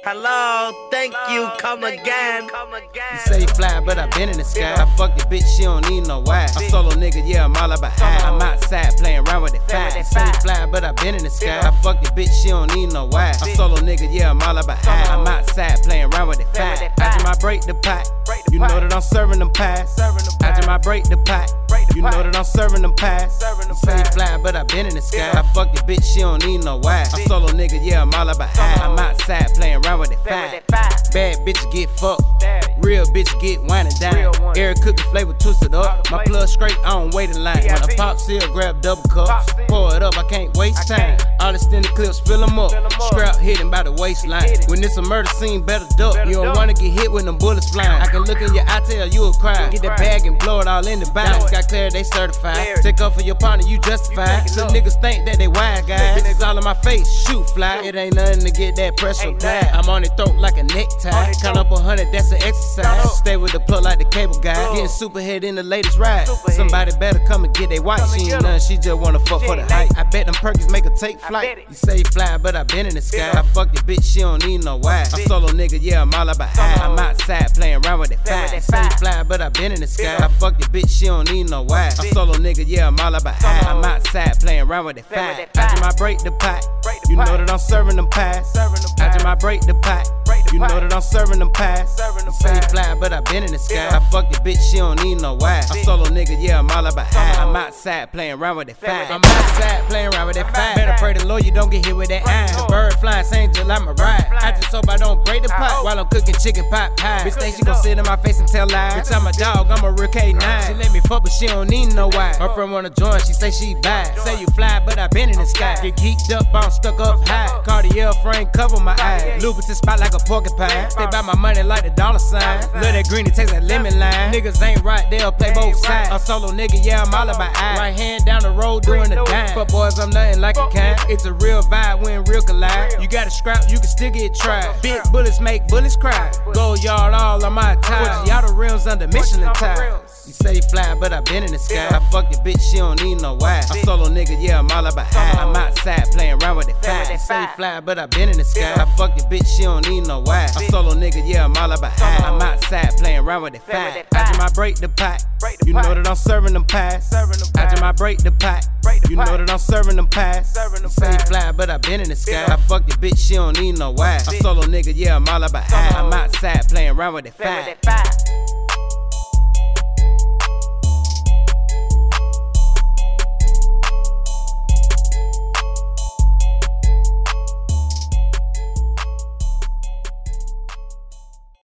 Hello, thank you, come again. You say you fly, but I been in the sky. I fuck your bitch, she don't need no wife. I'm solo nigga, yeah, I'm all about high. I'm outside playing around with the fire. You say you fly, but I been in the sky. I fuck your bitch, she don't need no wife. I'm solo nigga, yeah, I'm all about high. I'm outside playing around with the fire. I just might break the pot. You know that I'm serving them pies. I just might break the pot. You know that I'm serving them pies. You say you fly, but I been in the sky. I fuck your bitch, she don't need no wife. I'm solo nigga, yeah, I'm all about high. I'm outside playing around with the fire. Bad bitches get fucked. Real bitches get wine and dine. Every cookie flavor twisted up. My plug straight, I don't wait in line. When I pop seal, grab double cups. Pour it up, I can't waste time. All the extended clips, fill them up. Scrap hitting by the waistline. When it's a murder scene, better duck. You don't wanna get hit when them bullets flying. I can look in your eye, tell you a crime. Get that bag and blow it all in the bag. Got clear, they certified. Take up for your partner, you justified. Some niggas think that they wise guys. Bitches all in my face, shoot fly. It ain't nothing to get that pressure applied. I'm on their throat like a necktie. Count up 100, that's an exercise. Stay with the plug like the cable guy. Getting superhead in the latest ride. Somebody better come and get they wife. She ain't none, she just wanna fuck for the hype. I bet them Perkins make her take flight. You say you fly, but I been in the sky. I fuck your bitch, she don't need no wife. I'm solo nigga, yeah, I'm all about high. I'm outside playing around with the fire. You say you fly, but I been in the sky. I fuck your bitch, she don't need no wife. I'm solo nigga, yeah, I'm all about high. I'm outside playing around with the fire. I just might break the pot. You know that I'm serving them pies. I just might break the pot. You know that I'm serving them pies. You say you fly, but I been in the sky. I fuck your bitch, she don't need no wife. I'm solo nigga, yeah, I'm all about high. I'm outside playing around with that fire. I'm outside playing around with that fire. Better pray the Lord you don't get hit with that iron. The bird flying, same just like my ride. I just hope I don't break the pot while I'm cooking chicken pot pie. Bitch think she gon' sit in my face and tell lies. Bitch, I'm a dog, I'm a real K9. She let me fuck, but she don't need no wife. Her friend wanna join, she say she bad. Say you fly, but I been in the sky. Get geeked up, I'm stuck up high. Cartier frame cover my eyes. Lubricant spot like a porcupine. Stay by my money like the dollar sign. Love that green, it tastes like lemon lime. Niggas ain't right, they'll play both sides. I'm solo nigga, yeah, I'm all about eyes. Right hand down the road doing the dime. Fuck boys, I'm nothing like a kind. It's a real vibe when real collide. You gotta scrap, you can still get tried. Big bullets make bullets cry. Gold yard all on my tires. Y'all the rims under Michelin tires. You say you fly, but I been in the sky. I fuck your bitch, she don't need no wife. I'm solo nigga, yeah, I'm all about high. I'm outside playing around with the fire. You say you fly, but I been in the sky. I fuck your bitch, she don't need no wife. I'm solo nigga, yeah, I'm all about high. I'm outside playing around with the fire. I just might break the pot. You know that I'm serving them pies. I just might break the pot. You know that I'm serving them pies. You say you fly, but I been in the sky. I fuck your bitch, she don't need no wife. I'm solo nigga, yeah, I'm all about high. I'm outside playing around with the fire.